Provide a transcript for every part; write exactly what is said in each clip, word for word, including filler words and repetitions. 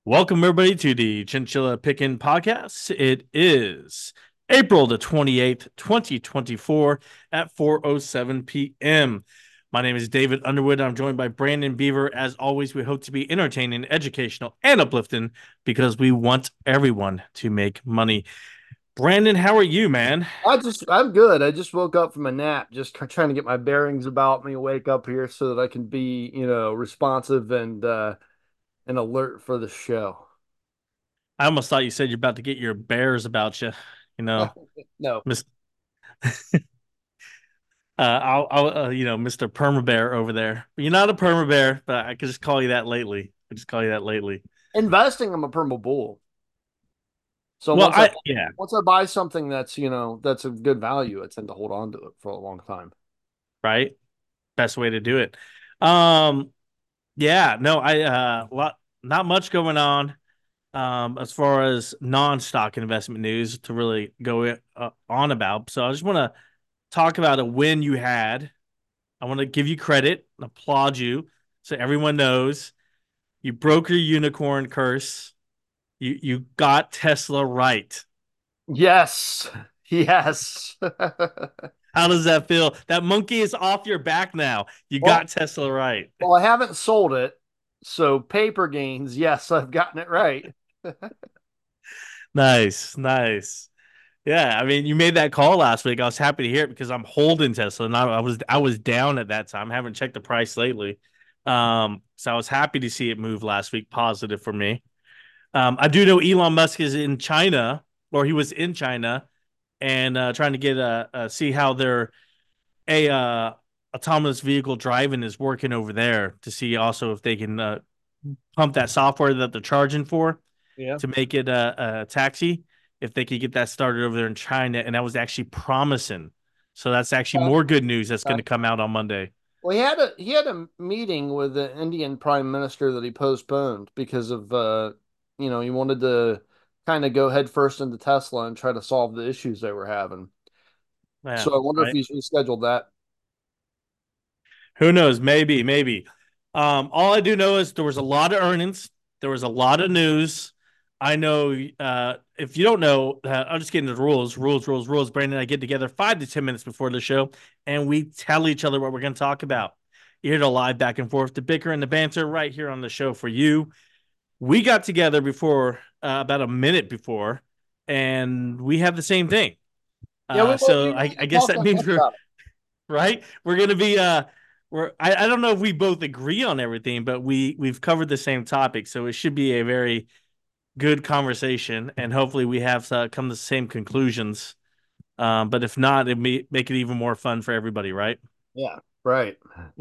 Welcome everybody to the Chinchilla Pickin' Podcast. It is April the twenty-eighth, twenty twenty-four at four oh seven p.m. My name is David Underwood. I'm joined by Brandon Beaver. As always, we hope to be entertaining, educational, and uplifting because we want everyone to make money. Brandon, how are you, man? I just, I'm good. I just woke up from a nap, just tr- trying to get my bearings about me, wake up here so that I can be, you know, responsive and uh and alert for the show. I almost thought you said you're about to get your bears about you, you know, No. Miss Uh, I'll, I'll uh, you know, Mister Perma Bear over there. You're not a Perma Bear, but I could just call you that lately. I just call you that lately. Investing, I'm a perma bull. So Well, once I I yeah, once I buy something that's, you know, that's a good value, I tend to hold on to it for a long time. right. Best way to do it. Um, yeah, no, I uh, lot not much going on. Um, as far as non-stock investment news to really go uh, on about. So I just want to talk about a win you had. I want to give you credit, applaud you, so everyone knows you broke your unicorn curse. You you got Tesla right. Yes. Yes. How does that feel? That monkey is off your back now. You Well, got Tesla right. well, I haven't sold it. So paper gains, yes, I've gotten it right. Nice, nice. Yeah, I mean, you made that call last week. I was happy to hear it because I'm holding Tesla, and I, I was I was down at that time. I haven't checked the price lately, um, so I was happy to see it move last week, positive for me. Um, I do know Elon Musk is in China, or he was in China, and uh, trying to get a, a see how their a uh, autonomous vehicle driving is working over there to see also if they can uh, pump that software that they're charging for Yeah. to make it a, a taxi. If they could get that started over there in China, and that was actually promising. So that's actually more good news that's going to come out on Monday. Well, he had a he had a meeting with the Indian Prime Minister that he postponed because of uh, you know, he wanted to kind of go head first into Tesla and try to solve the issues they were having. Yeah, So I wonder if right. he's rescheduled that. Who knows? Maybe, maybe. Um, all I do know is there was a lot of earnings. There was a lot of news. I know. Uh, if you don't know, uh, I'll just get into the rules. Rules, rules, rules. Brandon and I get together five to ten minutes before the show, and we tell each other what we're going to talk about. You're here to lie back and forth, the bicker and the banter, right here on the show for you. We got together before, uh, about a minute before, and we have the same thing. Yeah, we Uh, went so we I, went I and guess talked that on means lunch we're about it. right. We're gonna be uh, we're I, I don't know if we both agree on everything, but we we've covered the same topic, so it should be a very good conversation, and hopefully we have uh, come to the same conclusions. Um, but if not, it may make it even more fun for everybody, right? Yeah, right.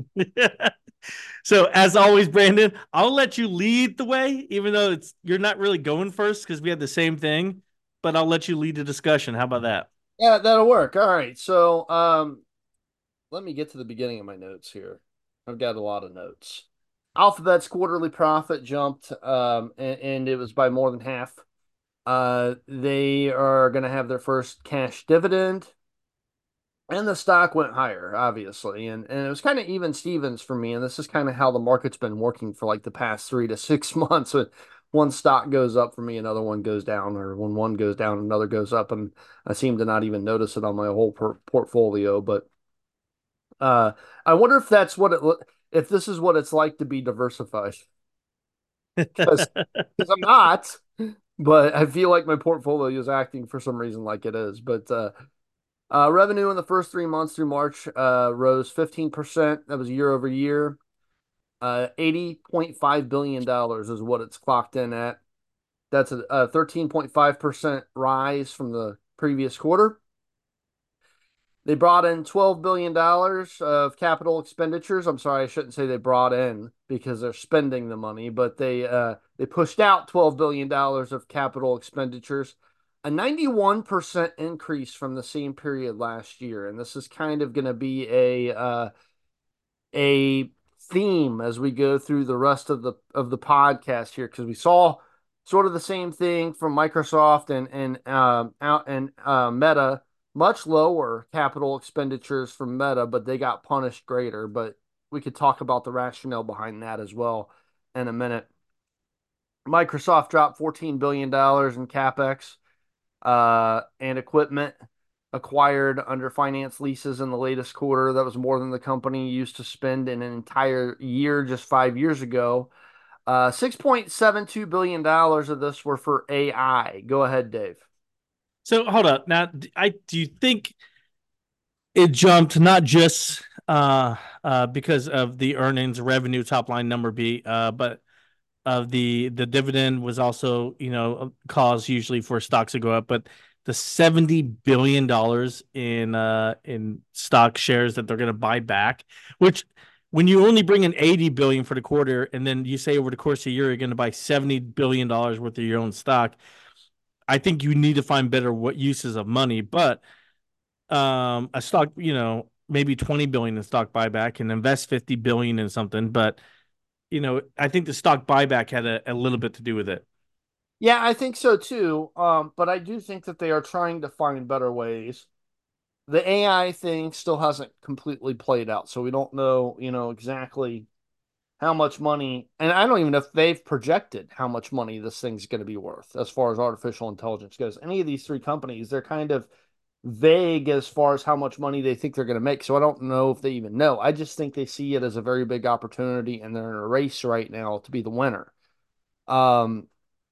So as always, Brandon, I'll let you lead the way, even though it's you're not really going first because we had the same thing. But I'll let you lead the discussion. How about that? Yeah, that'll work. All right. So, um, let me get to the beginning of my notes here. I've got a lot of notes. Alphabet's quarterly profit jumped, um, and, and it was by more than half. Uh, they are going to have their first cash dividend, and the stock went higher, obviously. And, and it was kind of even Stevens for me. And this is kind of how the market's been working for like the past three to six months. When one stock goes up for me, another one goes down, or when one goes down, another goes up. And I seem to not even notice it on my whole per portfolio. But uh, I wonder if that's what it, if this is what it's like to be diversified. Because because I'm not, but I feel like my portfolio is acting for some reason like it is. But uh, uh, revenue in the first three months through March uh, rose fifteen percent. That was year over year. Uh, eighty point five billion dollars is what it's clocked in at. That's a, a thirteen point five percent rise from the previous quarter. They brought in twelve billion dollars of capital expenditures. I'm sorry, I shouldn't say they brought in because they're spending the money, but they uh, they pushed out twelve billion dollars of capital expenditures, a ninety-one percent increase from the same period last year. And this is kind of going to be a uh, a theme as we go through the rest of the of the podcast here because we saw sort of the same thing from Microsoft and and um, out and uh, Meta, much lower capital expenditures from Meta, but they got punished greater. But we could talk about the rationale behind that as well in a minute. Microsoft dropped fourteen billion dollars in capex uh, and equipment acquired under finance leases in the latest quarter. That was more than the company used to spend in an entire year just five years ago. Uh, six point seven two billion dollars of this were for A I. Go ahead, Dave. So hold up. Now, I do you think it jumped not just uh, uh, because of the earnings revenue top line number beat, uh, but of the the dividend was also you know a cause usually for stocks to go up, but the seventy billion dollars in uh in stock shares that they're going to buy back, which when you only bring in eighty billion for the quarter and then you say over the course of a year you're going to buy seventy billion dollars worth of your own stock, I think you need to find better what uses of money. But um a stock, you know, maybe twenty billion in stock buyback and invest fifty billion in something, but you know, I think the stock buyback had a, a little bit to do with it. Yeah, I think so too. Um, but I do think that they are trying to find better ways. The A I thing still hasn't completely played out, so we don't know, you know, exactly how much money, and I don't even know if they've projected how much money this thing's going to be worth as far as artificial intelligence goes. Any of these three companies, they're kind of vague as far as how much money they think they're going to make. So I don't know if they even know. I just think they see it as a very big opportunity, and they're in a race right now to be the winner. Um,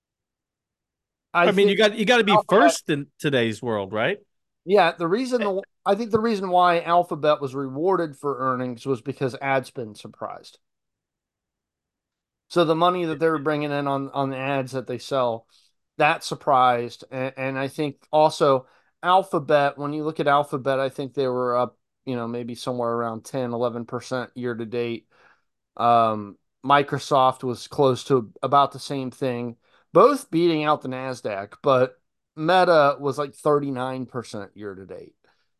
I I mean, think you got you got to be Alphabet, first in today's world, right? yeah, the reason the I think the reason why Alphabet was rewarded for earnings was because ad spend surprised. So the money that they were bringing in on on the ads that they sell, that surprised, and, and I think also Alphabet. When you look at Alphabet, I think they were up, you know, maybe somewhere around ten, eleven percent year to date. Um, Microsoft was close to about the same thing, both beating out the Nasdaq, but Meta was like thirty-nine percent year to date.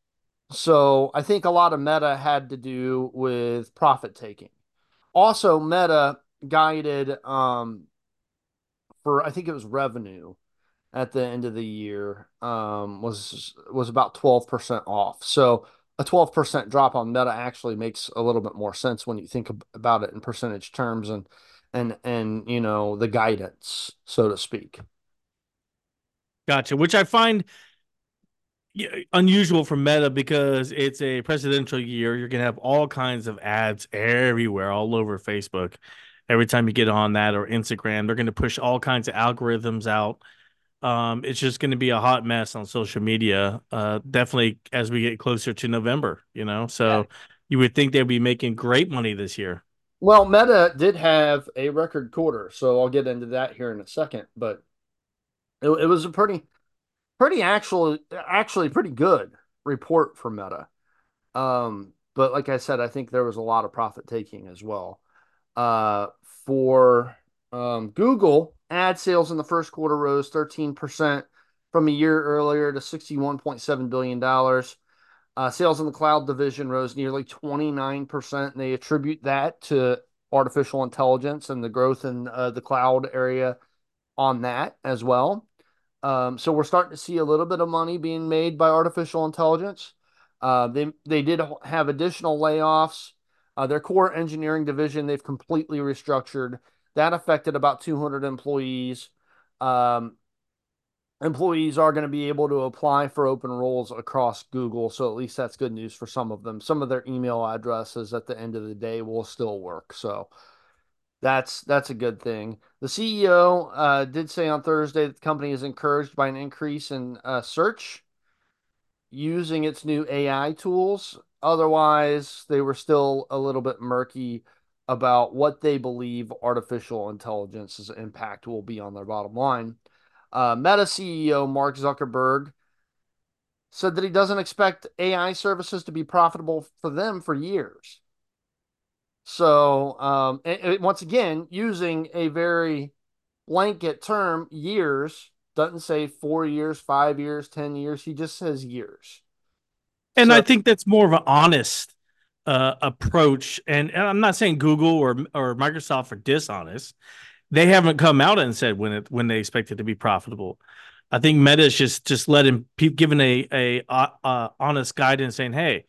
So I think a lot of Meta had to do with profit taking. Also, Meta guided um, for I think it was revenue at the end of the year um, was was about twelve percent off. So a twelve percent drop on Meta actually makes a little bit more sense when you think about it in percentage terms and and and you know the guidance, so to speak. Gotcha. Which I find yeah, unusual for Meta because it's a presidential year. You're gonna have all kinds of ads everywhere, all over Facebook. Every time you get on that or Instagram, they're gonna push all kinds of algorithms out. Um, it's just gonna be a hot mess on social media. Uh, definitely as we get closer to November, you know. Yeah. So you would think they'd be making great money this year. Well, Meta did have a record quarter, so I'll get into that here in a second. But it, it was a pretty, pretty actual, actually pretty good report for Meta. Um, but like I said, I think there was a lot of profit taking as well. Uh, for um, Google, ad sales in the first quarter rose thirteen percent from a year earlier to sixty-one point seven billion dollars. Uh, sales in the cloud division rose nearly twenty-nine percent, and they attribute that to artificial intelligence and the growth in uh, the cloud area on that as well. Um, so we're starting to see a little bit of money being made by artificial intelligence. Uh, they they did have additional layoffs. Uh, their core engineering division they've completely restructured. That affected about two hundred employees. Um, employees are going to be able to apply for open roles across Google, so at least that's good news for some of them. Some of their email addresses at the end of the day will still work. So that's that's a good thing. The C E O uh, did say on Thursday that the company is encouraged by an increase in uh, search using its new A I tools. Otherwise, they were still a little bit murky about what they believe artificial intelligence's impact will be on their bottom line. Uh, Meta C E O Mark Zuckerberg said that he doesn't expect A I services to be profitable for them for years. So, um, it, it, once again, using a very blanket term, years, doesn't say four years, five years, ten years. He just says years. And So, I think that's more of an honest uh, approach. And, and I'm not saying Google or or Microsoft are dishonest. They haven't come out and said when it when they expect it to be profitable. I think Meta is just just letting people giving a a uh, uh, honest guidance saying, hey,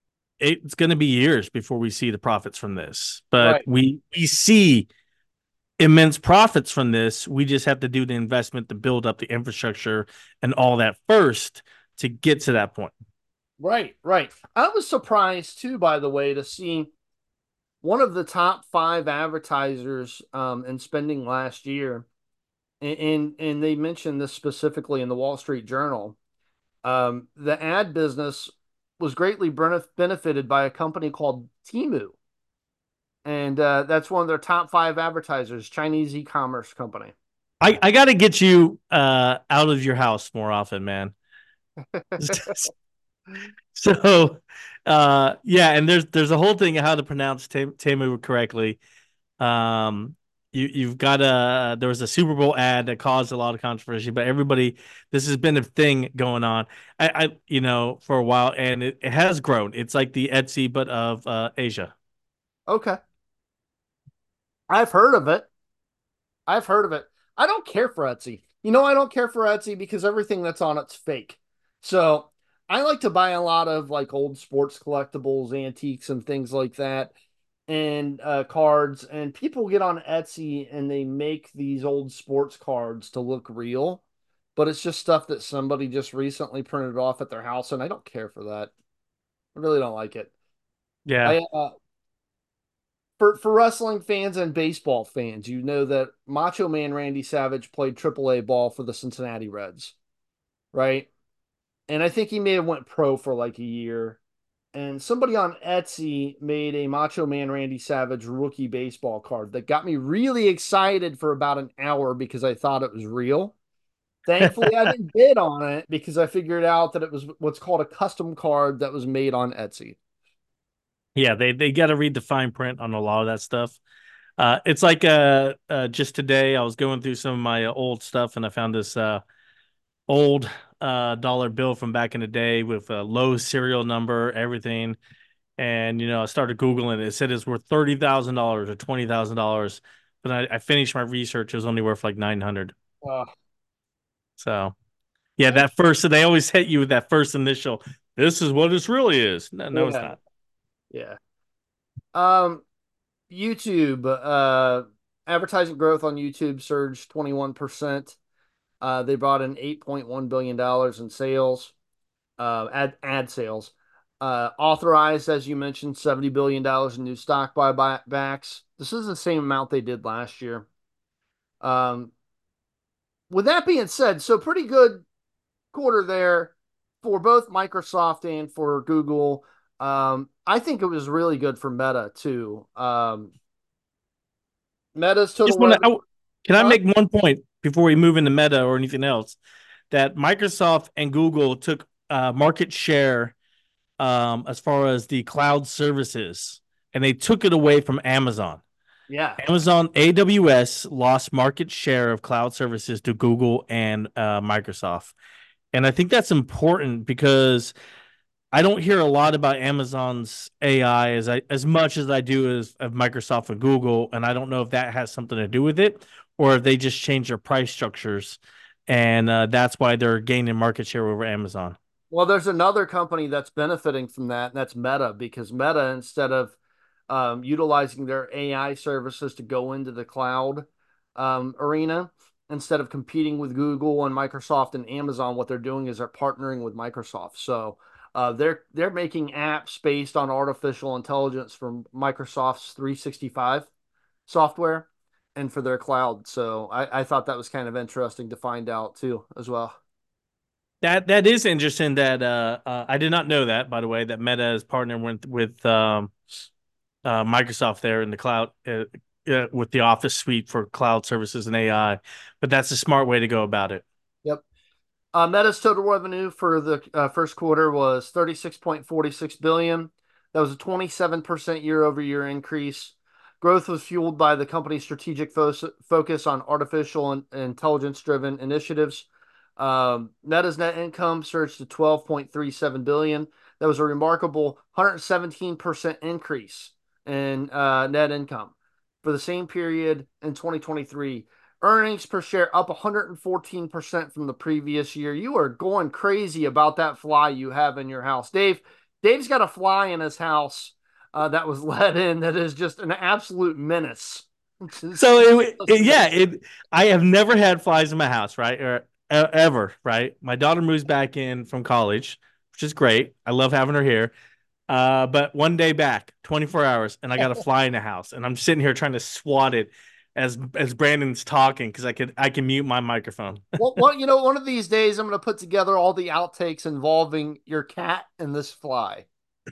it's going to be years before we see the profits from this, but right. we we see immense profits from this. We just have to do the investment to build up the infrastructure and all that first to get to that point. Right, right. I was surprised too, by the way, to see one of the top five advertisers um, in spending last year, and, and and they mentioned this specifically in the Wall Street Journal. Um, the ad business was greatly benefited by a company called Temu, and uh, that's one of their top five advertisers, Chinese e-commerce company. I, I got to get you uh, out of your house more often, man. So, uh, yeah, and there's there's a whole thing of how to pronounce Temu correctly. Um, you you've got a there was a Super Bowl ad that caused a lot of controversy, but everybody this has been a thing going on. I, I you know for a while, and it, it has grown. It's like the Etsy but of uh, Asia. Okay, I've heard of it. I've heard of it. I don't care for Etsy. You know, I don't care for Etsy because everything that's on it's fake. So I like to buy a lot of like old sports collectibles, antiques, and things like that, and uh, cards. And people get on Etsy and they make these old sports cards to look real, but it's just stuff that somebody just recently printed off at their house, and I don't care for that. I really don't like it. Yeah, I uh, for for wrestling fans and baseball fans, you know that Macho Man Randy Savage played triple A ball for the Cincinnati Reds, right? And I think he may have went pro for like a year. And somebody on Etsy made a Macho Man Randy Savage rookie baseball card that got me really excited for about an hour because I thought it was real. Thankfully, I didn't bid on it because I figured out that it was what's called a custom card that was made on Etsy. yeah. They they got to read the fine print on a lot of that stuff. Uh, it's like uh, uh, just today I was going through some of my old stuff and I found this uh old uh dollar bill from back in the day with a low serial number, everything. And you know, I started Googling it. It said it's worth thirty thousand dollars or twenty thousand dollars. But I, I finished my research, it was only worth like nine hundred. Uh, So yeah, yeah, that first they always hit you with that first initial, this is what this really is. No, no, it's yeah, not. yeah. Um, YouTube, uh, advertising growth on YouTube surged twenty-one percent. Uh, they brought in eight point one billion dollars in sales, uh, ad, ad sales. Uh, authorized, as you mentioned, seventy billion dollars in new stock buybacks. This is the same amount they did last year. Um, with that being said, so pretty good quarter there for both Microsoft and for Google. Um, I think it was really good for Meta too. Um, Meta's total Just want revenue, to can I huh? make one point before we move into Meta or anything else? That Microsoft and Google took uh, market share um, as far as the cloud services, and they took it away from Amazon. Yeah. Amazon A W S lost market share of cloud services to Google and uh, Microsoft. And I think that's important because I don't hear a lot about Amazon's A I as I as much as I do as of Microsoft and Google, and I don't know if that has something to do with it or if they just changed their price structures, and uh, that's why they're gaining market share over Amazon. Well, there's another company that's benefiting from that, and that's Meta, because Meta, instead of um, utilizing their A I services to go into the cloud um, arena, instead of competing with Google and Microsoft and Amazon, what they're doing is they're partnering with Microsoft. So uh, they're they're making apps based on artificial intelligence from Microsoft's three sixty-five software and for their cloud. So I, I thought that was kind of interesting to find out too, as well. That that is interesting. That uh, uh, I did not know that, by the way, that Meta is partnering with with um, uh, Microsoft there in the cloud uh, uh, with the Office suite for cloud services and A I. But that's a smart way to go about it. Yep. Uh, Meta's total revenue for the uh, first quarter was thirty-six point four six billion dollars. That was a twenty-seven percent year-over-year increase. Growth was fueled by the company's strategic fo focus on artificial and intelligence-driven initiatives. Um, Meta's net income surged to twelve point three seven billion dollars. That was a remarkable one hundred seventeen percent increase in uh, net income for the same period in twenty twenty-three. Earnings per share up one hundred fourteen percent from the previous year. You are going crazy about that fly you have in your house. Dave, Dave's got a fly in his house uh, that was let in that is just an absolute menace. Just So it, it, doesn't yeah, make it. I have never had flies in my house, right? Or e- ever, right? My daughter moves back in from college, which is great. I love having her here. Uh, but one day back, twenty-four hours, and I got a fly in the house, and I'm sitting here trying to swat it as as Brandon's talking because I could I can mute my microphone. Well, well, you know, one of these days I'm going to put together all the outtakes involving your cat and this fly.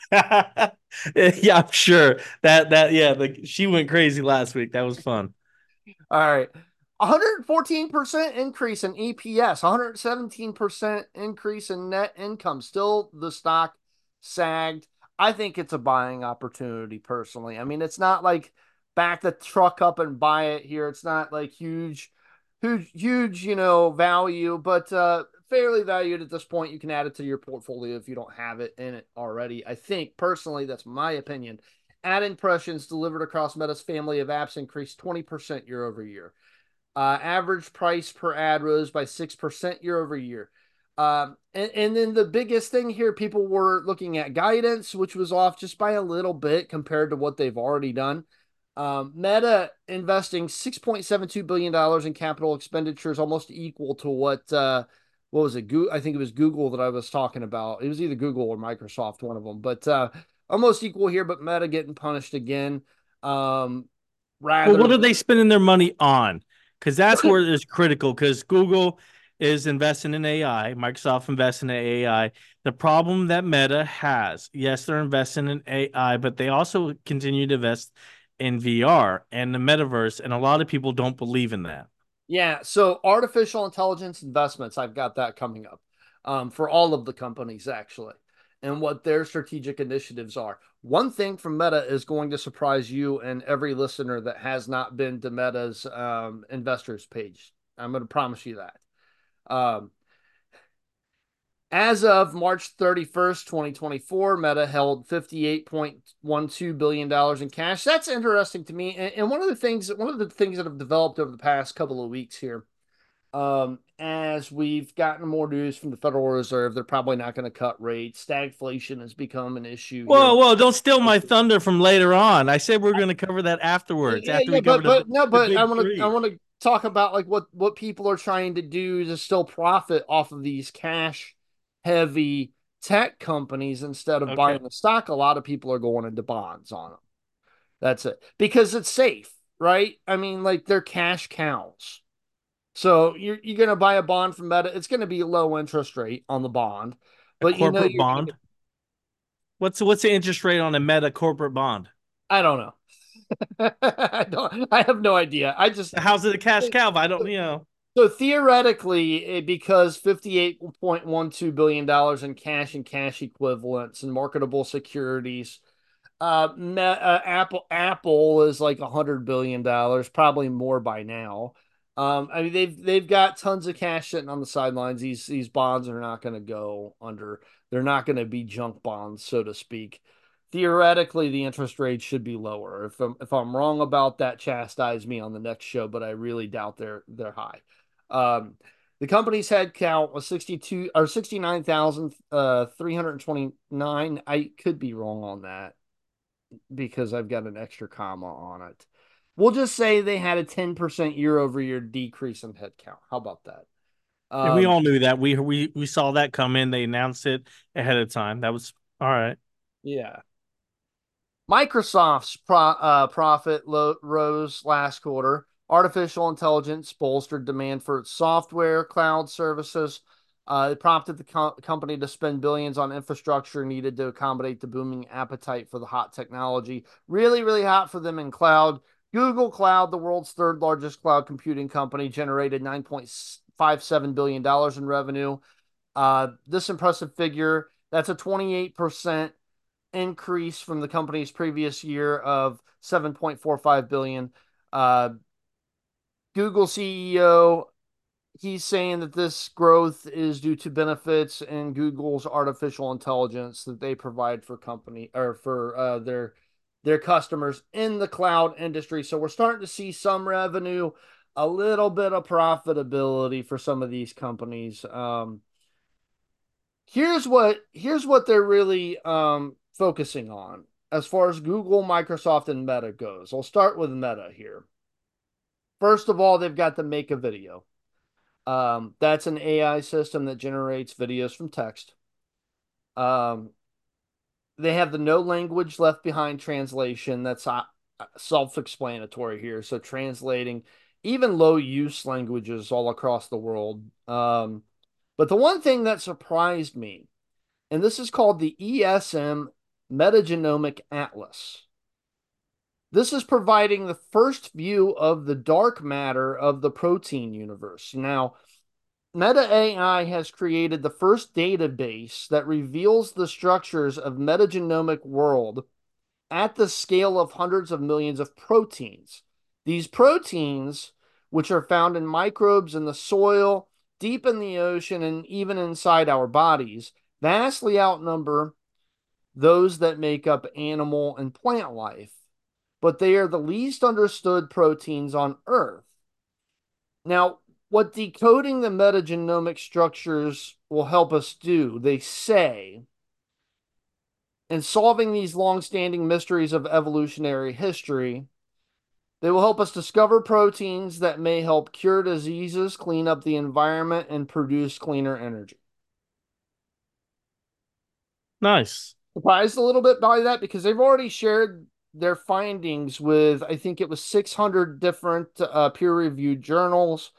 Yeah, I'm sure that that yeah, the, she went crazy last week. That was fun. All right. one hundred fourteen percent increase in E P S, one hundred seventeen percent increase in net income. Still, the stock sagged. I think it's a buying opportunity personally. I mean, it's not like back the truck up and buy it here. It's not like huge, huge, huge, you know, value, but uh, fairly valued at this point. You can add it to your portfolio if you don't have it in it already. I think personally, that's my opinion. Ad impressions delivered across Meta's family of apps increased twenty percent year over year. Uh, average price per ad rose by six percent year over year. Um, and, and then the biggest thing here, people were looking at guidance, which was off just by a little bit compared to what they've already done. Um, Meta investing six point seven two billion dollars in capital expenditures, almost equal to what, uh, what was it? Go- I think it was Google that I was talking about. It was either Google or Microsoft, one of them, but uh, almost equal here, but Meta getting punished again. Um, Well, rather what are they spending their money on? Because that's where it's critical. Because Google is investing in A I, Microsoft investing in A I. The problem that Meta has, yes, they're investing in A I, but they also continue to invest in V R and the metaverse, and a lot of people don't believe in that. Yeah, so artificial intelligence investments, I've got that coming up um, for all of the companies actually, and what their strategic initiatives are. One thing from Meta is going to surprise you and every listener that has not been to Meta's um, investors page. I'm going to promise you that. Um, as of March thirty-first, twenty twenty-four, Meta held fifty-eight point one two billion dollars in cash. That's interesting to me. And, and one of the things, one of the things that have developed over the past couple of weeks here, um, as we've gotten more news from the Federal Reserve, they're probably not going to cut rates. Stagflation has become an issue here. Whoa, whoa, don't steal my thunder from later on. I said we are going to cover that afterwards, Yeah, after yeah, we cover but the but no, the but I big want to I three. want to talk about like what what people are trying to do to still profit off of these cash heavy tech companies instead of Okay. buying the stock. A lot of people are going into bonds on them. That's it because it's safe, right? I mean, like they're cash cows. So you're you're gonna buy a bond from Meta. It's gonna be low interest rate on the bond, A but you know corporate you're gonna bond. get. What's what's the interest rate on a Meta corporate bond? I don't know. I don't. I have no idea. I just How's it a cash cow? I don't, you know. so theoretically, eh, because fifty-eight point one two billion dollars in cash and cash equivalents and marketable securities, uh, uh, Apple Apple is like a hundred billion dollars, probably more by now. Um, I mean they've they've got tons of cash sitting on the sidelines. These these bonds are not going to go under. They're not going to be junk bonds, so to speak. Theoretically, the interest rate should be lower. If I'm if I'm wrong about that, chastise me on the next show, but I really doubt they're they're high. Um, the company's head count was sixty-two or sixty-nine thousand uh, three hundred twenty-nine. I could be wrong on that because I've got an extra comma on it. We'll just say they had a ten percent year over year decrease in headcount. How about that? And we Um, all knew that. We we we saw that come in. They announced it ahead of time. That was all right. yeah. Microsoft's pro, uh, profit lo- rose last quarter. Artificial intelligence bolstered demand for its software, cloud services. Uh, it prompted the co- company to spend billions on infrastructure needed to accommodate the booming appetite for the hot technology. Really, really hot for them in cloud. Google Cloud, the world's third largest cloud computing company, generated nine point five seven billion dollars in revenue. Uh, this impressive figure, that's a twenty-eight percent increase from the company's previous year of seven point four five billion dollars. Uh, Google C E O, he's saying that this growth is due to benefits in Google's artificial intelligence that they provide for company or for uh, their their customers in the cloud industry. So we're starting to see some revenue, a little bit of profitability for some of these companies. Um, here's what here's what they're really um, focusing on as far as Google, Microsoft, and Meta goes. I'll start with Meta here. First of all, they've got the Make a Video. Um, that's an A I system that generates videos from text. Um, they have the no language left behind translation. That's uh, self-explanatory here. So translating even low use languages all across the world. Um, but the one thing that surprised me, and this is called the E S M Metagenomic Atlas. This is providing the first view of the dark matter of the protein universe. Now, Meta A I has created the first database that reveals the structures of metagenomic world at the scale of hundreds of millions of proteins. These proteins, which are found in microbes in the soil, deep in the ocean, and even inside our bodies, vastly outnumber those that make up animal and plant life. But they are the least understood proteins on Earth. Now, what decoding the metagenomic structures will help us do, they say, in solving these long-standing mysteries of evolutionary history, they will help us discover proteins that may help cure diseases, clean up the environment, and produce cleaner energy. Nice. Surprised a little bit by that because they've already shared their findings with, I think it was six hundred different uh, peer-reviewed journals,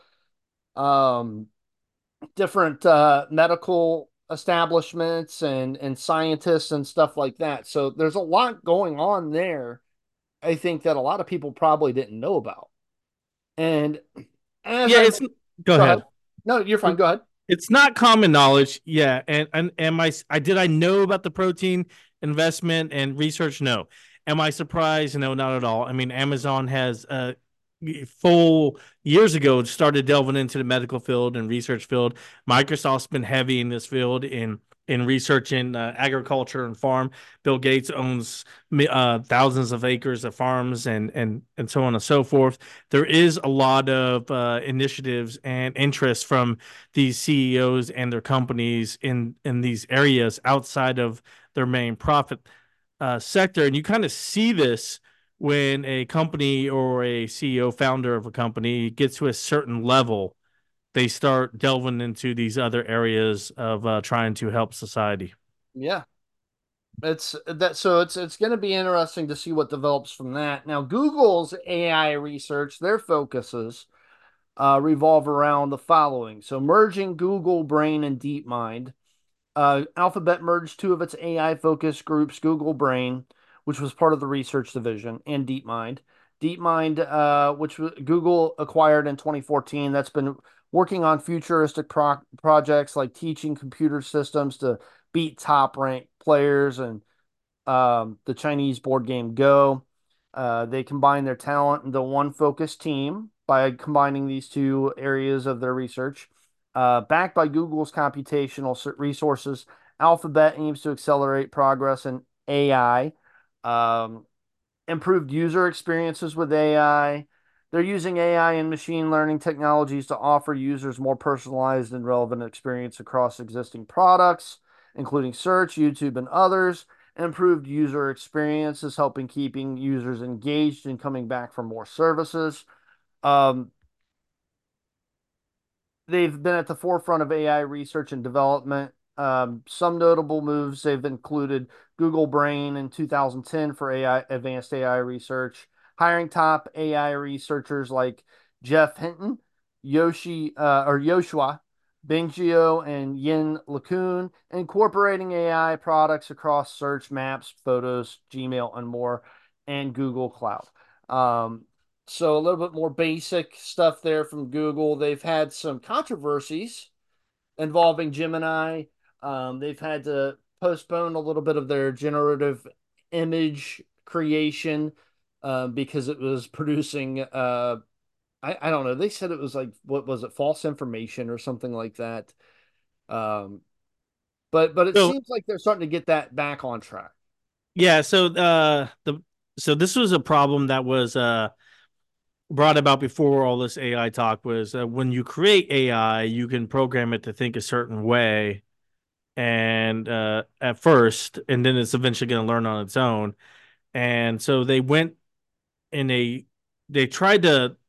um, different uh, medical establishments and and scientists and stuff like that. So there's a lot going on there. I think that a lot of people probably didn't know about. And as Yeah, I it's go go ahead. ahead. No, you're fine. Go ahead. It's not common knowledge. Yeah, and and am I I did I know about the protein investment and research? No. Am I surprised? No, not at all. I mean, Amazon has uh full years ago started delving into the medical field and research field. Microsoft's been heavy in this field in in researching uh, agriculture and farm. Bill Gates owns uh, thousands of acres of farms and and and so on and so forth. There is a lot of uh, initiatives and interest from these C E Os and their companies in in these areas outside of their main profit uh, sector, and you kind of see this when a company or a C E O founder of a company gets to a certain level, they start delving into these other areas of uh, trying to help society. Yeah. It's that so it's it's going to be interesting to see what develops from that. Now, Google's A I research, their focuses uh, revolve around the following. So, merging Google Brain and DeepMind. Uh, Alphabet merged two of its A I focused groups, Google Brain, which was part of the research division, and DeepMind. DeepMind, uh, which Google acquired in twenty fourteen, that's been working on futuristic pro- projects like teaching computer systems to beat top ranked players and um, the Chinese board game Go. Uh, they combine their talent into one focused team by combining these two areas of their research. Uh, backed by Google's computational resources, Alphabet aims to accelerate progress in A I, um, improved user experiences with A I. They're using A I and machine learning technologies to offer users more personalized and relevant experience across existing products, including search, YouTube, and others. Improved user experiences helping keeping users engaged and coming back for more services. Um, they've been at the forefront of A I research and development. Um, some notable moves they've included Google Brain in two thousand ten for A I advanced A I research, hiring top A I researchers like Jeff Hinton, Yoshi uh, or Yoshua Bengio, and Yin LeCun, incorporating A I products across search, maps, photos, Gmail, and more, and Google Cloud. Um, so a little bit more basic stuff there from Google. They've had some controversies involving Gemini. Um, they've had to postpone a little bit of their generative image creation uh, because it was producing. Uh, I, I don't know. They said it was like what was it, false information or something like that. Um, but but it So seems like they're starting to get that back on track. yeah, so uh, the so this was a problem that was uh, brought about before all this A I talk was uh, when you create A I, you can program it to think a certain way and uh, at first, and then it's eventually going to learn on its own. And so they went in a they tried to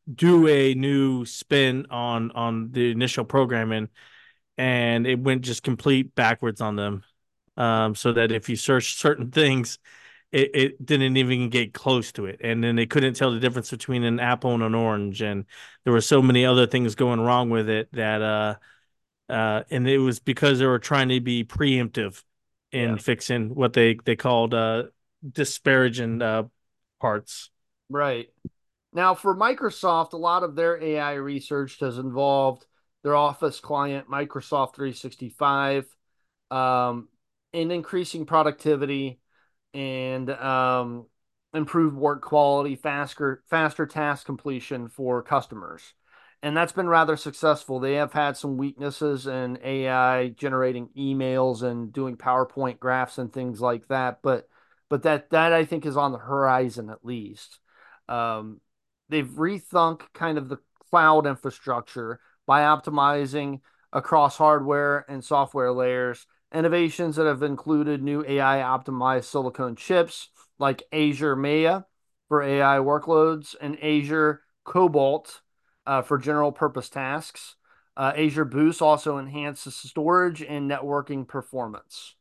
do a new spin on on the initial programming, and it went just complete backwards on them. Um, so that if you search certain things, it, it didn't even get close to it. And then they couldn't tell the difference between an apple and an orange. And there were so many other things going wrong with it that uh uh and it was because they were trying to be preemptive Yeah. in fixing what they they called uh disparaging uh parts. Right. Now, for Microsoft, a lot of their A I research has involved their Office client, Microsoft three sixty-five, um, in increasing productivity and um, improved work quality, faster faster task completion for customers. And that's been rather successful. They have had some weaknesses in A I generating emails and doing PowerPoint graphs and things like that, but but that that I think is on the horizon at least. Um, they've rethunk kind of the cloud infrastructure by optimizing across hardware and software layers. Innovations that have included new A I optimized silicon chips like Azure Maya for A I workloads and Azure Cobalt uh, for general purpose tasks. Uh, Azure Boost also enhances storage and networking performance.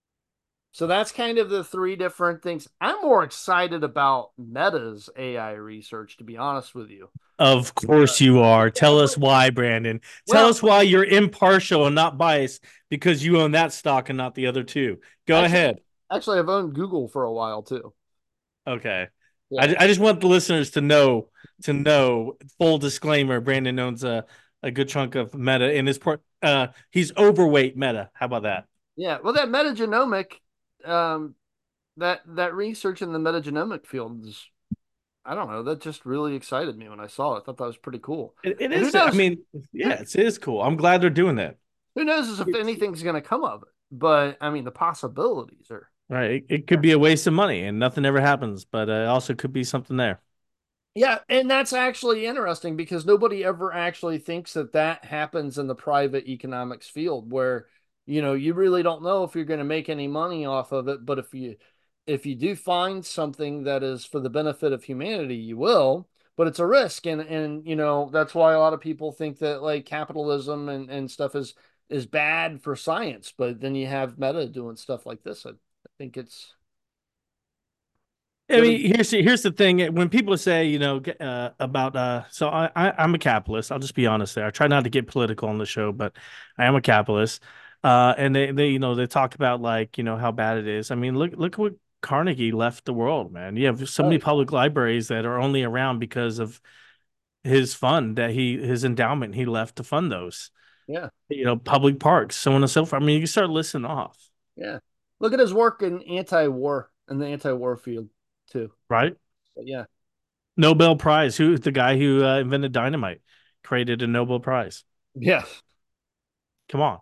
So that's kind of the three different things. I'm more excited about Meta's A I research, to be honest with you. Of Uh, course you are. yeah, Tell well, us why, Brandon. Tell well, us why you're impartial and not biased because you own that stock and not the other two. Go actually, ahead. actually, I've owned Google for a while too. Okay. Yeah. I, I just want the listeners to know to know full disclaimer. Brandon owns a, a good chunk of Meta in his port. Uh, he's overweight Meta. How about that? Yeah, well, that metagenomic, um, that that research in the metagenomic field is, I don't know, that just really excited me when I saw it. I thought that was pretty cool. It, it And who is. I knows, mean, who, yeah, it is cool. I'm glad they're doing that. who knows if anything's going to come of it? But I mean, the possibilities are, Right. It, it could be a waste of money and nothing ever happens, but uh, it also could be something there. yeah, and that's actually interesting because nobody ever actually thinks that that happens in the private economics field where, you know, you really don't know if you're going to make any money off of it, but if you if you do find something that is for the benefit of humanity, you will, but it's a risk and and you know, that's why a lot of people think that like capitalism and and stuff is is bad for science, but then you have Meta doing stuff like this. I, I think it's I gonna mean, here's here's the thing. When people say, you know, uh, about uh, so I, I I'm a capitalist. I'll just be honest there. I try not to get political on the show, but I am a capitalist. Uh, and they they you know they talk about like you know how bad it is. I mean, look look what Carnegie left the world, man. You have so many right. public libraries that are only around because of his fund that he his endowment he left to fund those. Yeah. You know, public parks, so on and so forth. I mean, you can start listing off, Yeah. Look at his work in anti-war in the anti-war field too. right? But yeah. Nobel Prize. Who the guy who uh, invented dynamite created a Nobel Prize. Yeah. Come on.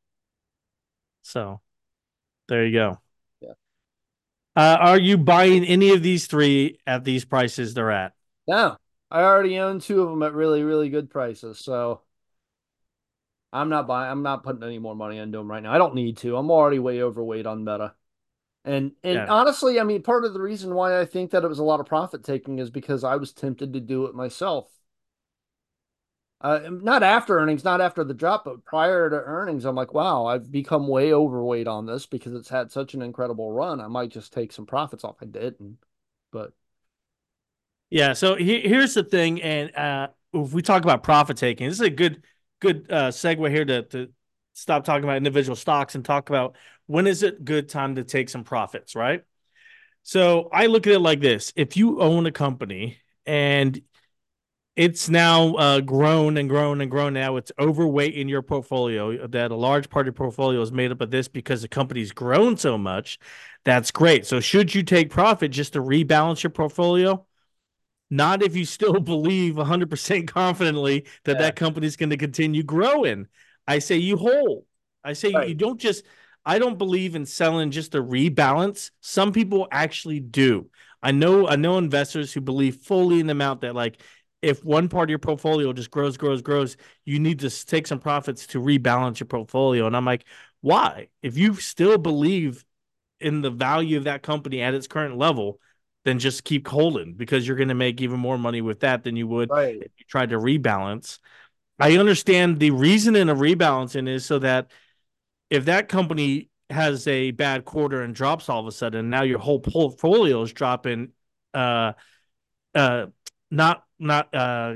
So there you go. Yeah. Uh, are you buying any of these three at these prices they're at? Now, I already own two of them at really, really good prices. So I'm not buying, I'm not putting any more money into them right now. I don't need to. I'm already way overweight on Meta. And and Yeah. honestly, I mean, part of the reason why I think that it was a lot of profit taking is because I was tempted to do it myself. Uh, not after earnings, not after the drop, but prior to earnings, I'm like, wow, I've become way overweight on this because it's had such an incredible run. I might just take some profits off. I didn't, but Yeah. So he, here's the thing. And uh, if we talk about profit taking, this is a good, good uh, segue here to, to stop talking about individual stocks and talk about when is it good time to take some profits, right? So I look at it like this. If you own a company and it's now uh, grown and grown and grown. Now it's overweight in your portfolio. That a large part of your portfolio is made up of this because the company's grown so much. That's great. So should you take profit just to rebalance your portfolio? Not if you still believe one hundred percent confidently that yeah, that company is going to continue growing. I say you hold. I say you right. don't just, I don't believe in selling just a rebalance. Some people actually do. I know, I know investors who believe fully in the amount that like, if one part of your portfolio just grows, grows, grows, you need to take some profits to rebalance your portfolio. And I'm like, why? If you still believe in the value of that company at its current level, then just keep holding because you're going to make even more money with that than you would Right. if you tried to rebalance. I understand the reasoning of rebalancing is so that if that company has a bad quarter and drops all of a sudden, now your whole portfolio is dropping. Uh, uh, not not uh,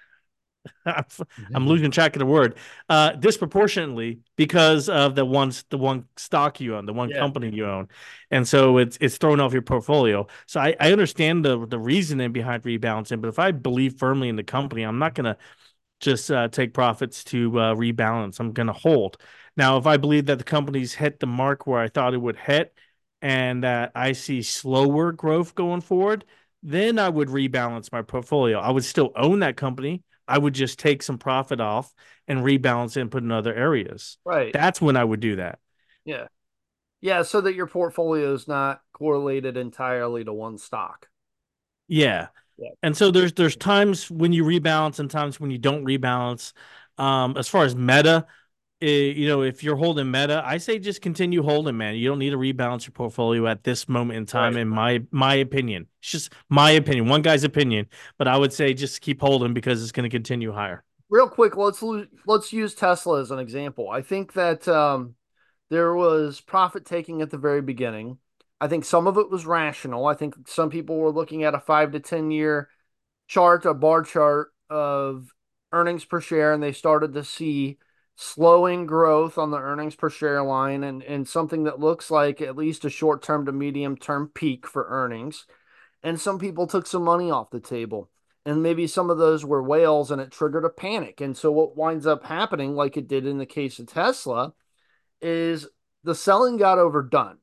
I'm losing track of the word. Uh, disproportionately because of the one the one stock you own, the one Yeah. company you own, and so it's it's throwing off your portfolio. So I, I understand the the reasoning behind rebalancing, but if I believe firmly in the company, I'm not gonna just uh, take profits to uh, rebalance. I'm gonna hold. Now, if I believe that the company's hit the mark where I thought it would hit, and that I see slower growth going forward, then I would rebalance my portfolio. I would still own that company. I would just take some profit off and rebalance it and put in other areas. Right. That's when I would do that. Yeah. Yeah. So that your portfolio is not correlated entirely to one stock. Yeah. Yeah. And so there's there's times when you rebalance and times when you don't rebalance. Um, as far as meta, eh, you know, if you're holding meta, I say just continue holding, man. You don't need to rebalance your portfolio at this moment in time, Right. in my my opinion. It's just my opinion, one guy's opinion, but I would say just keep holding because it's going to continue higher. Real quick, let's lo- let's use Tesla as an example. I think that um, there was profit taking at the very beginning. I think some of it was rational. I think some people were looking at a five to ten year chart, a bar chart of earnings per share, and they started to see slowing growth on the earnings per share line and, and something that looks like at least a short term to medium term peak for earnings. And some people took some money off the table. And maybe some of those were whales and it triggered a panic. And so, what winds up happening, like it did in the case of Tesla, is the selling got overdone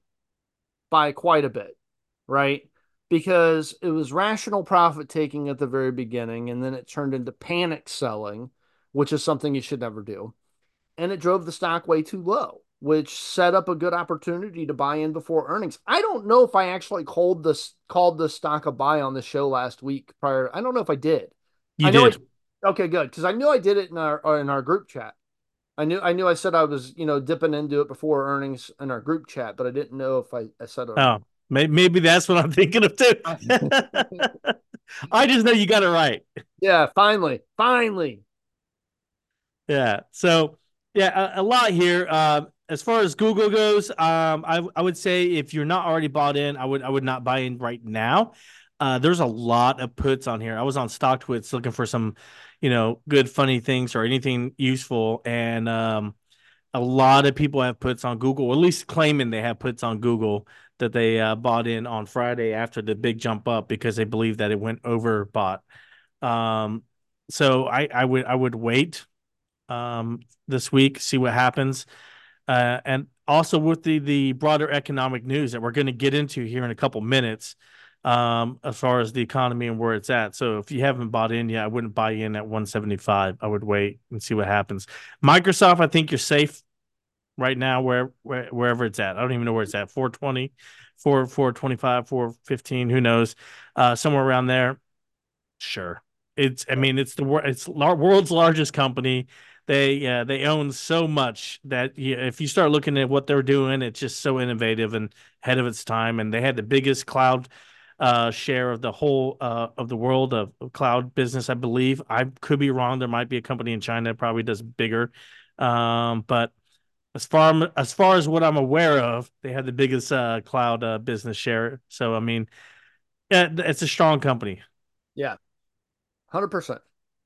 by quite a bit, right? Because it was rational profit taking at the very beginning, and then it turned into panic selling, which is something you should never do. And it drove the stock way too low, which set up a good opportunity to buy in before earnings. I don't know if I actually called this called the stock a buy on the show last week prior. I don't know if I did. You I know I did. okay, good, because I knew I did it in our in our group chat. I knew I knew I said I was, you know, dipping into it before earnings in our group chat, but I didn't know if I, I said it on. Oh, maybe that's what I'm thinking of too. I just know you got it right. Yeah, finally, finally. Yeah. So yeah, a, a lot here. Uh, as far as Google goes, um, I I would say if you're not already bought in, I would I would not buy in right now. Uh, there's a lot of puts on here. I was on StockTwits looking for some, you know, good funny things or anything useful, and um, a lot of people have puts on Google, or at least claiming they have puts on Google that they uh, bought in on Friday after the big jump up because they believe that it went overbought. Um, so I I would I would wait um, this week, see what happens. Uh, and also with the the broader economic news that we're going to get into here in a couple minutes, um, as far as the economy and where it's at. So if you haven't bought in yet, I wouldn't buy in at one seventy-five. I would wait and see what happens. Microsoft, I think you're safe right now where, where wherever it's at. I don't even know where it's at. four twenty, four, four twenty-five, four fifteen, who knows? Uh, somewhere around there. Sure. It's I mean it's the it's world's largest company. They yeah, they own so much that yeah, if you start looking at what they're doing, it's just so innovative and ahead of its time. And they had the biggest cloud uh, share of the whole uh, of the world of, of cloud business, I believe. I could be wrong. There might be a company in China that probably does bigger. Um, but as far as far as what I'm aware of, they had the biggest uh, cloud uh, business share. So I mean, yeah, it's a strong company. Yeah, one hundred percent.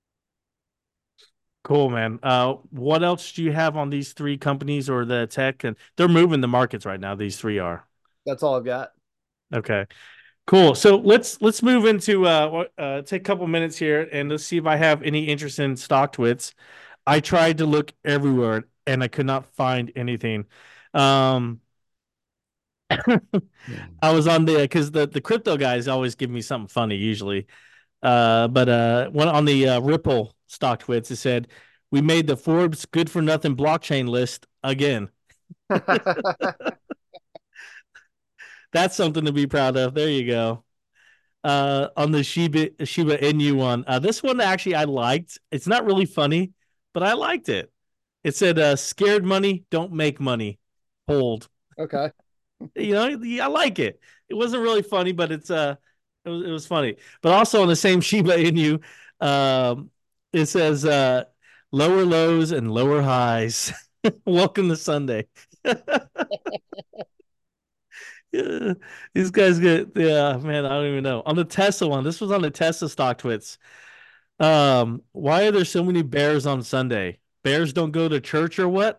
Cool, man. Uh, what else do you have on these three companies or the tech? And they're moving the markets right now. These three are. That's all I've got. Okay, cool. So let's let's move into uh, uh take a couple minutes here and let's see if I have any interest in stock twits. I tried to look everywhere and I could not find anything. Um, I was on the because the the crypto guys always give me something funny usually. Uh, but uh, one on the uh, Ripple stock twits, it said we made the Forbes good for nothing blockchain list again. That's something to be proud of. There you go. Uh, on the Shiba Shiba Inu one, uh, this one actually I liked. It's not really funny, but I liked it. It said, uh, "Scared money don't make money. Hold." Okay. You know, I like it. It wasn't really funny, but it's uh It was it was funny. But also on the same Shiba Inu, um, it says uh, lower lows and lower highs. Welcome to Sunday. Yeah, these guys get yeah, man. I don't even know. On the Tesla one, this was on the Tesla stock twits. Um, why are there so many bears on Sunday? Bears don't go to church or what?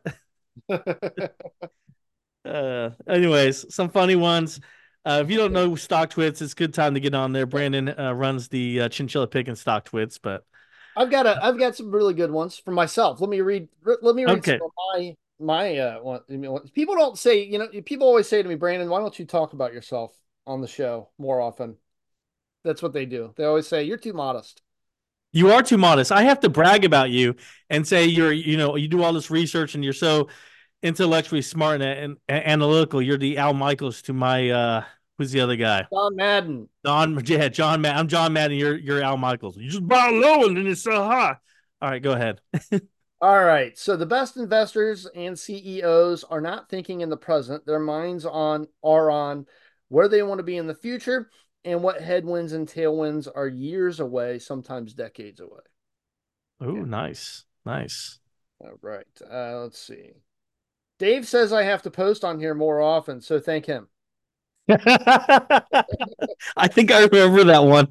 Uh, anyways, some funny ones. Uh, if you don't know stock twits, it's a good time to get on there. Brandon uh, runs the uh, Chinchilla Pick and stock twits, but I've got a I've got some really good ones for myself. Let me read let me read some okay. of my my uh one, you know, people don't say, you know, people always say to me, Brandon, why don't you talk about yourself on the show more often? That's what they do. They always say you're too modest. You are too modest. I have to brag about you and say you're, you know, you do all this research and you're so intellectually smart and, and analytical. You're the Al Michaels to my uh who's the other guy? John Madden. Don yeah, John Madden. I'm John Madden. You're you're Al Michaels. You just buy low and then it's so high. All right, go ahead. All right. So the best investors and C E Os are not thinking in the present. Their minds on are on where they want to be in the future and what headwinds and tailwinds are years away, sometimes decades away. Oh, Yeah. nice. Nice. All right. Uh, let's see. Dave says I have to post on here more often, so thank him. I think I remember that one.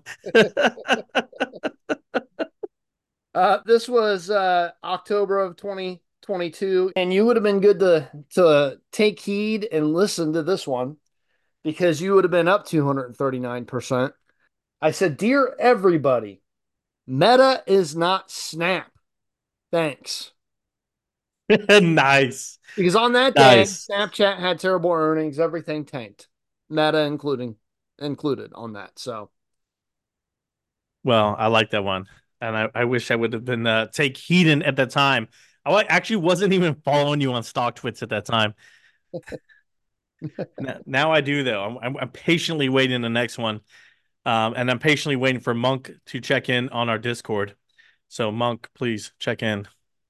Uh, this was uh, October of twenty twenty-two, and you would have been good to to take heed and listen to this one because you would have been up two hundred thirty-nine percent. I said, "Dear everybody, Meta is not Snap. Thanks." Nice. Because on that day, Nice. Snapchat had terrible earnings, everything tanked, Meta including included on that. So Well, I like that one. And I, I wish I would have been uh, take Heaton at that time. I actually wasn't even following you on stock twits at that time. Now, now I do though. I'm, I'm, I'm patiently waiting the next one, um, and I'm patiently waiting for Monk to check in on our Discord. So Monk, please check in.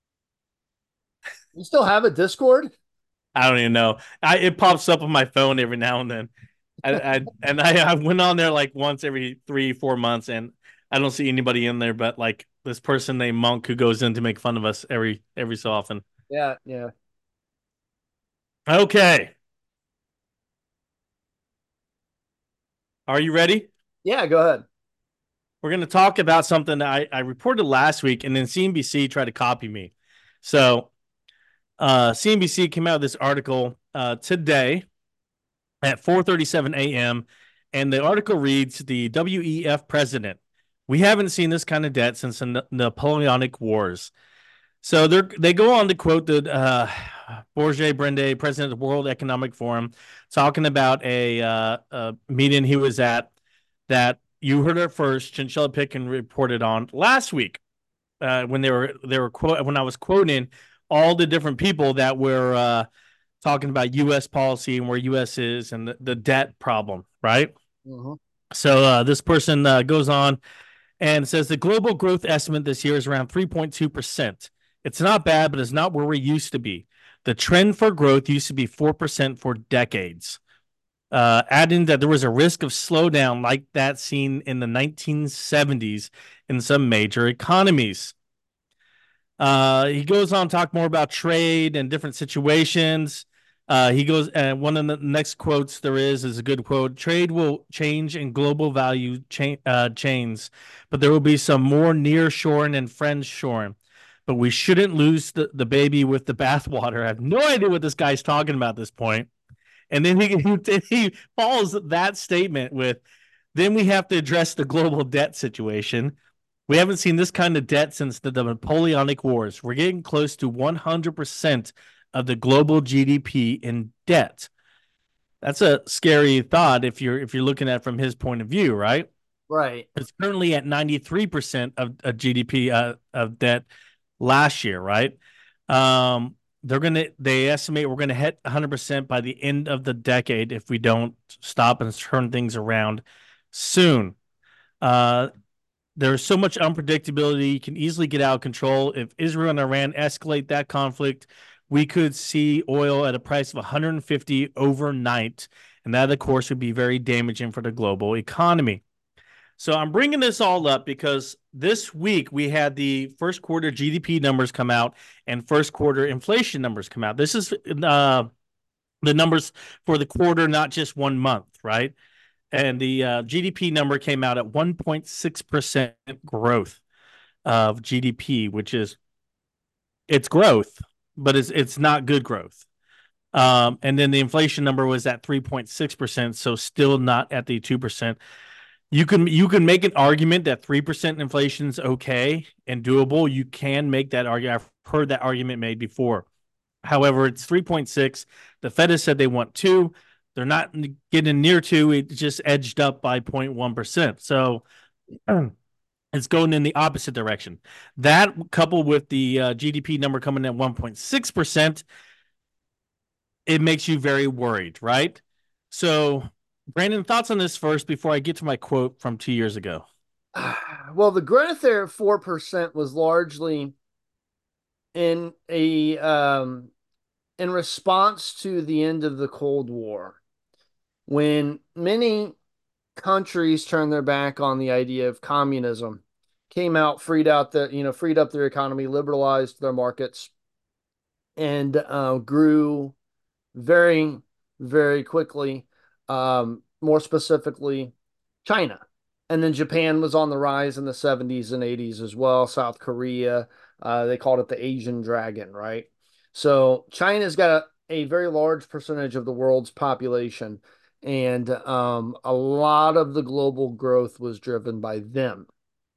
you still have a Discord? I don't even know. I it pops up on my phone every now and then. I, I and I, I went on there like once every three, four months, and I don't see anybody in there but like this person named Monk who goes in to make fun of us every every so often. Yeah, yeah. Okay. Are you ready? Yeah, go ahead. We're going to talk about something that I, I reported last week, and then C N B C tried to copy me. So, uh, C N B C came out with this article uh, today at four thirty-seven a.m., and the article reads, the W E F president, we haven't seen this kind of debt since the Napoleonic Wars. So they they go on to quote the uh, Borge Brende, president of the World Economic Forum, talking about a, uh, a meeting he was at that you heard it first. Chinchilla Picken reported on last week uh, when they were they were quote when I was quoting all the different people that were uh, talking about U S policy and where U S is and the, the debt problem, right? Mm-hmm. So uh, this person uh, goes on and says the global growth estimate this year is around three point two percent. It's not bad, but it's not where we used to be. The trend for growth used to be four percent for decades. Uh, adding that there was a risk of slowdown like that seen in the nineteen seventies in some major economies. Uh, he goes on to talk more about trade and different situations. Uh, he goes, and one of the next quotes there is is a good quote. Trade will change in global value cha- uh, chains, but there will be some more near shoring and friend shoring. But we shouldn't lose the, the baby with the bathwater. I have no idea what this guy's talking about at this point. And then he, he follows that statement with, then we have to address the global debt situation. We haven't seen this kind of debt since the, the Napoleonic Wars. We're getting close to one hundred percent of the global G D P in debt. That's a scary thought if you're if you're looking at it from his point of view, right? Right. It's currently at ninety-three percent of, of G D P uh, of debt last year, right? Um, they're gonna they estimate we're gonna hit one hundred percent by the end of the decade if we don't stop and turn things around soon. Uh, there's so much unpredictability, can easily get out of control. If Israel and Iran escalate that conflict, we could see oil at a price of one hundred fifty overnight, and that, of course, would be very damaging for the global economy. So I'm bringing this all up because this week we had the first quarter G D P numbers come out and first quarter inflation numbers come out. This is uh, the numbers for the quarter, not just one month, right? And the uh, G D P number came out at one point six percent growth of G D P, which is it's growth, but it's it's not good growth. Um, and then the inflation number was at three point six percent, so still not at the two percent. You can you can make an argument that three percent inflation is okay and doable. You can make that argument. I've heard that argument made before. However, it's three point six. The Fed has said they want two. They're not getting near two. It just edged up by zero point one percent. So it's going in the opposite direction. That coupled with the uh, G D P number coming at one point six percent, it makes you very worried, right? So, Brandon, thoughts on this first before I get to my quote from two years ago? Well, the growth there at four percent was largely in a um, in response to the end of the Cold War, when many countries turned their back on the idea of communism, came out, freed out the you know freed up their economy, liberalized their markets, and uh, grew very, very quickly. Um, more specifically, China. And then Japan was on the rise in the seventies and eighties as well. South Korea, uh, they called it the Asian dragon, right? So China's got a, a very large percentage of the world's population, and um, a lot of the global growth was driven by them.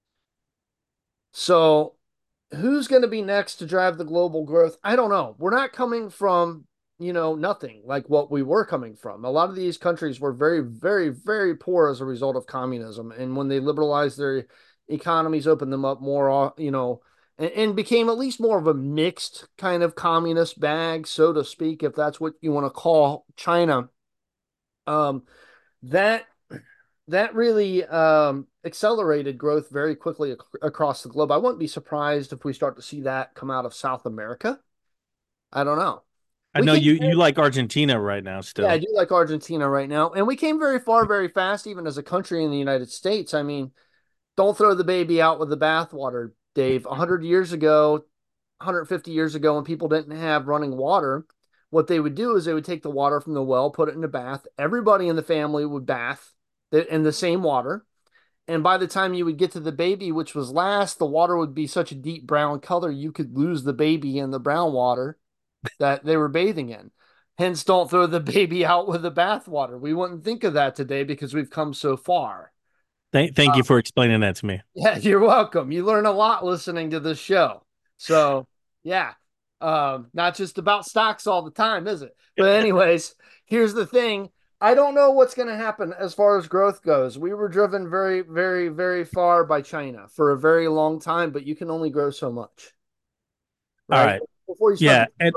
So who's going to be next to drive the global growth? I don't know. We're not coming from, you know, nothing like what we were coming from. A lot of these countries were very, very, very poor as a result of communism. And when they liberalized their economies, opened them up more, you know, and, and became at least more of a mixed kind of communist bag, so to speak, if that's what you want to call China. Um, that that really um, accelerated growth very quickly ac- across the globe. I wouldn't be surprised if we start to see that come out of South America. I don't know. I We know came, you you like Argentina right now yeah, I still. do like Argentina right now, and we came very far, very fast, even as a country in the United States. I mean, don't throw the baby out with the bathwater, Dave. A hundred years ago, one hundred fifty years ago, when people didn't have running water, what they would do is they would take the water from the well, put it in a bath. Everybody in the family would bath in the same water. And by the time you would get to the baby, which was last, the water would be such a deep brown color, you could lose the baby in the brown water that they were bathing in. Hence, don't throw the baby out with the bathwater. We wouldn't think of that today because we've come so far. Thank thank you for explaining that to me. Yeah, you're welcome. You learn a lot listening to this show. So, yeah, um, not just about stocks all the time, is it? But, anyways, here's the thing. I don't know what's going to happen as far as growth goes. We were driven very, very, very far by China for a very long time, but you can only grow so much, All right? right. Before you start Yeah. to And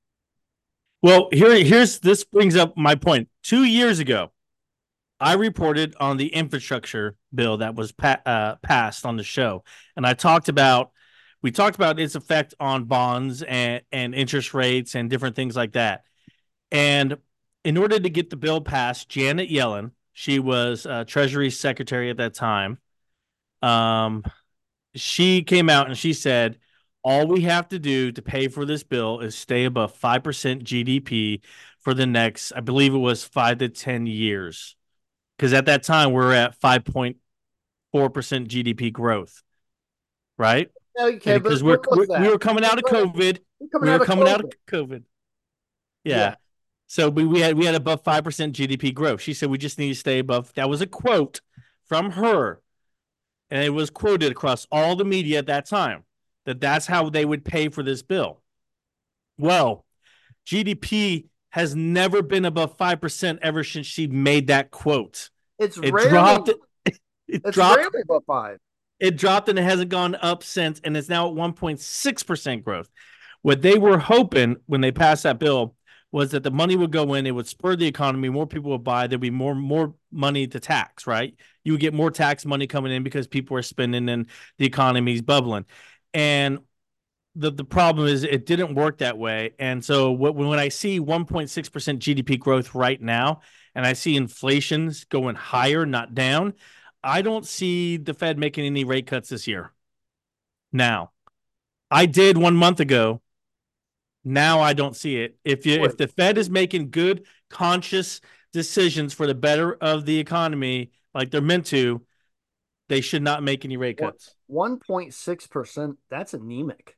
well, here here's this brings up my point. Two years ago, I reported on the infrastructure bill that was pa- uh, passed on the show, and I talked about we talked about its effect on bonds and and interest rates and different things like that. And in order to get the bill passed, Janet Yellen, she was uh, Treasury Secretary at that time, um, she came out and she said, all we have to do to pay for this bill is stay above five percent G D P for the next, I believe it was five to ten years. Because at that time, we are at five point four percent G D P growth, right? Okay, And but because we're, what was we're, we that? were coming out of COVID. We're coming We were out of coming out of COVID. COVID. Yeah. Yeah. So we, we had we had above five percent G D P growth. She said we just need to stay above. That was a quote from her, and it was quoted across all the media at that time that that's how they would pay for this bill. Well, G D P has never been above five percent ever since she made that quote. It's It rarely dropped. It it's dropped. rarely above five. It dropped and it hasn't gone up since, and it's now at one point six percent growth. What they were hoping when they passed that bill was that the money would go in, it would spur the economy, more people would buy, there'd be more more money to tax, right? You would get more tax money coming in because people are spending and the economy's bubbling. And the the problem is it didn't work that way. And so what, when I see one point six percent G D P growth right now, and I see inflation's going higher, not down, I don't see the Fed making any rate cuts this year. Now, I did one month ago. Now I don't see it. If you if Wait, the Fed is making good, conscious decisions for the better of the economy, like they're meant to, they should not make any rate what cuts. one point six percent? That's anemic.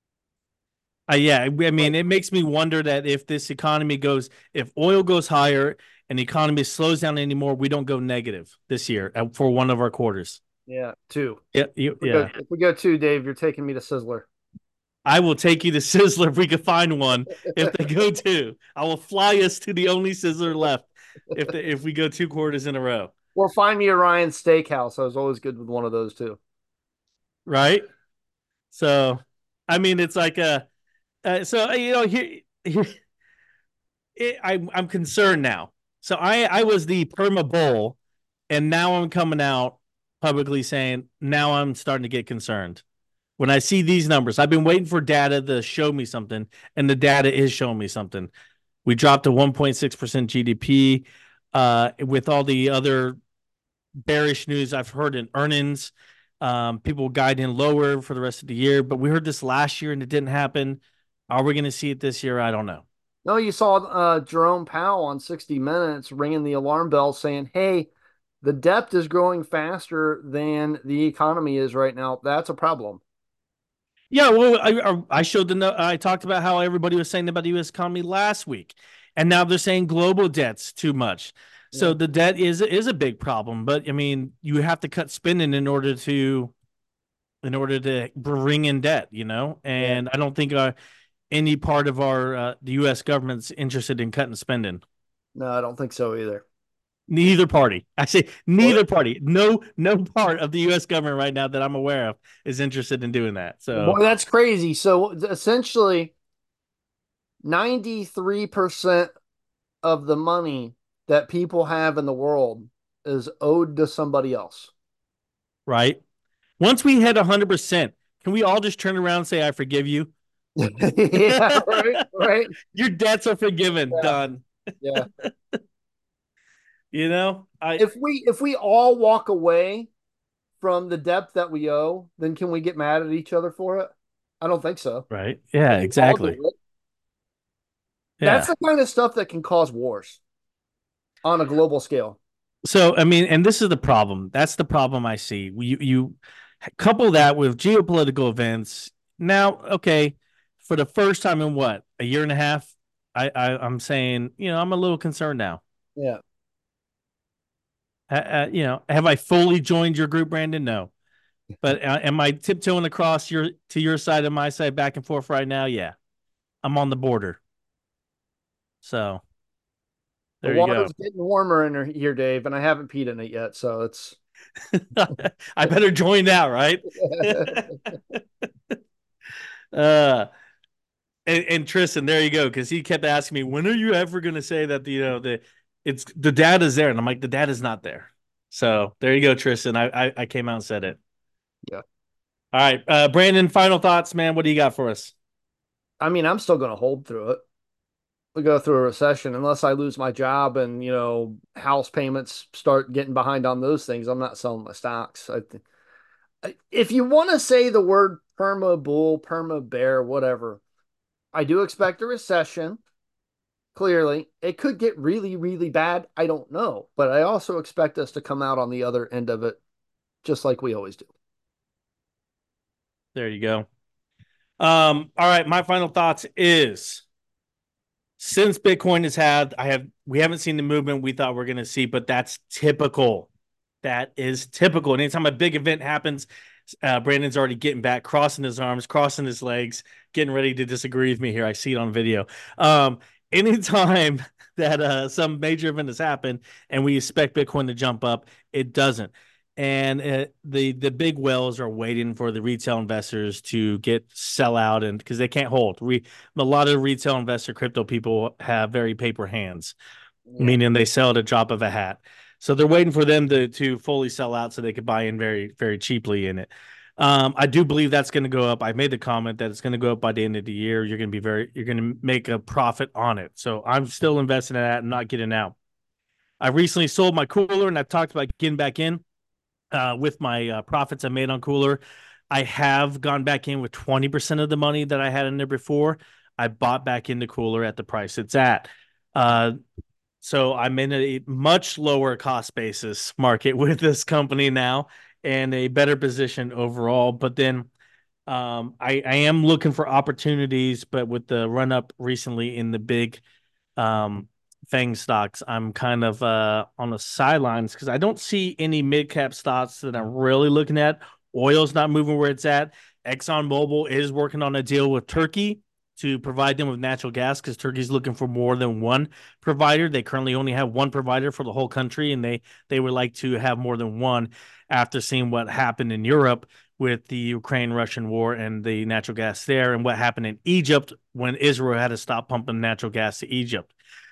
Uh, yeah, I mean, Like, it makes me wonder that if this economy goes, if oil goes higher and the economy slows down anymore, we don't go negative this year for one of our quarters. yeah, two. Yeah, you, If we go, yeah. if we go two, Dave, you're taking me to Sizzler. I will take you to Sizzler if we can find one. If they go two, I will fly us to the only Sizzler left. If they, if we go two quarters in a row, Or find me a Ryan Steakhouse. I was always good with one of those too. right? So, I mean, it's like a uh, so you know here, here it, I, I'm concerned now. So I I was the perma bull, and now I'm coming out publicly saying now I'm starting to get concerned when I see these numbers. I've been waiting for data to show me something, and the data is showing me something. We dropped to one point six percent G D P uh, with all the other bearish news I've heard in earnings. Um, people guiding lower for the rest of the year, but we heard this last year and it didn't happen. Are we going to see it this year? I don't know. No, you saw uh, Jerome Powell on sixty Minutes ringing the alarm bell saying, hey, the debt is growing faster than the economy is right now. That's a problem. Yeah, well, I, I showed the I talked about how everybody was saying about the U S economy last week, and now they're saying global debt's too much. So Yeah. the debt is is a big problem, but I mean, you have to cut spending in order to in order to bring in debt, you know. Yeah. And I don't think uh, any part of our uh, the U S government's interested in cutting spending. No, I don't think so either. Neither party. I say Well, neither party. No, no part of the U S government right now that I'm aware of is interested in doing that. boy, So that's crazy. So essentially, ninety-three percent of the money that people have in the world is owed to somebody else. right. Once we hit one hundred percent, can we all just turn around and say, I forgive you? Yeah, right, right. Your debts are forgiven. Yeah, Done. yeah. You know, I, If we if we all walk away from the debt that we owe, then can we get mad at each other for it? I don't think so. right. Yeah, If we all do exactly. it, that's Yeah. the kind of stuff that can cause wars on a global scale. So, I mean, and this is the problem. That's the problem I see. You, you couple that with geopolitical events. Now, okay, for the first time in what, a year and a half, I, I I'm saying, you know, I'm a little concerned now. Yeah. Uh, uh, you know, have I fully joined your group, Brandon? No. But uh, am I tiptoeing across your to your side and my side back and forth right now? Yeah. I'm on the border. So The there you go. water's getting warmer in here, Dave, and I haven't peed in it yet, so it's I better join now, right? uh and, and Tristan, there you go, because he kept asking me, when are you ever gonna say that the, you know, the it's the data's there? And I'm like, the data's not there. So there you go, Tristan. I I, I came out and said it. yeah. All right. Uh Brandon, final thoughts, man. What do you got for us? I mean, I'm still going to hold through it. We go through a recession unless I lose my job and, you know, house payments start getting behind on those things. I'm not selling my stocks. I th- if you want to say the word perma bull, perma bear, whatever, I do expect a recession. Clearly, it could get really, really bad. I don't know, but I also expect us to come out on the other end of it, just like we always do. There you go. Um, all right, my final thoughts is since Bitcoin has had, I have we haven't seen the movement we thought we are going to see, but that's typical. That is typical. And anytime a big event happens, uh, Brandon's already getting back, crossing his arms, crossing his legs, getting ready to disagree with me here. I see it on video. Um, anytime that uh, some major event has happened and we expect Bitcoin to jump up, it doesn't. And uh, the the big whales are waiting for the retail investors to get sell out, and because they can't hold. We a lot of retail investor crypto people have very paper hands, Yeah. meaning they sell at a drop of a hat. So they're waiting for them to to fully sell out so they could buy in very very cheaply in it. Um, I do believe that's going to go up. I made the comment that it's going to go up by the end of the year. You're going to be very you're going to make a profit on it. So I'm still investing in that and not getting out. I recently sold my cooler and I've talked about getting back in. uh, with my uh, profits I made on Cooler, I have gone back in with twenty percent of the money that I had in there before. I bought back into Cooler at the price it's at. Uh, so I'm in a much lower cost basis market with this company now and a better position overall. But then um, I, I am looking for opportunities, but with the run up recently in the big um, Fang stocks, I'm kind of uh, on the sidelines because I don't see any mid cap stocks that I'm really looking at. Oil's not moving where it's at. ExxonMobil is working on a deal with Turkey to provide them with natural gas because Turkey's looking for more than one provider. They currently only have one provider for the whole country, and they they would like to have more than one after seeing what happened in Europe with the Ukraine Russian war and the natural gas there, and what happened in Egypt when Israel had to stop pumping natural gas to Egypt.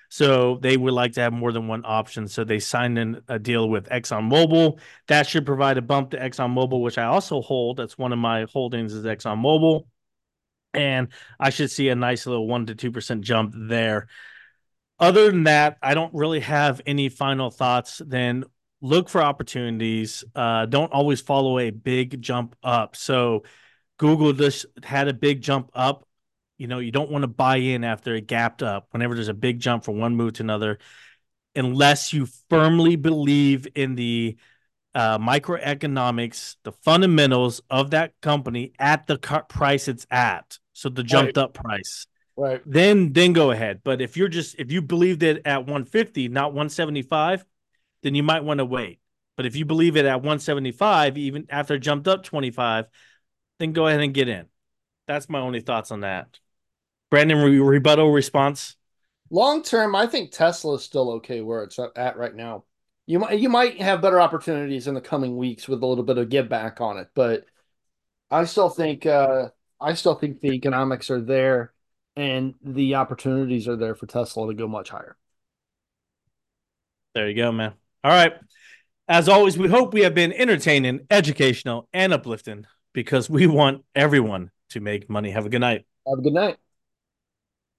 So they would like to have more than one option. So they signed in a deal with ExxonMobil. That should provide a bump to ExxonMobil, which I also hold. That's one of my holdings is ExxonMobil. And I should see a nice little one to two percent jump there. Other than that, I don't really have any final thoughts. Then look for opportunities. Uh, don't always follow a big jump up. So Google just had a big jump up. You know, you don't want to buy in after it gapped up whenever there's a big jump from one move to another, unless you firmly believe in the uh, microeconomics, the fundamentals of that company at the price it's at. So the Right. jumped up price. Right. Then then go ahead. But if you're just if you believed it at one fifty, not one seventy-five, then you might want to wait. But if you believe it at one seventy-five, even after it jumped up twenty-five, then go ahead and get in. That's my only thoughts on that. Brandon, re- rebuttal response. Long term, I think Tesla is still okay where it's at right now. You might you might have better opportunities in the coming weeks with a little bit of give back on it, but I still think uh, I still think the economics are there and the opportunities are there for Tesla to go much higher. There you go, man. All right. As always, we hope we have been entertaining, educational, and uplifting because we want everyone to make money. Have a good night. Have a good night.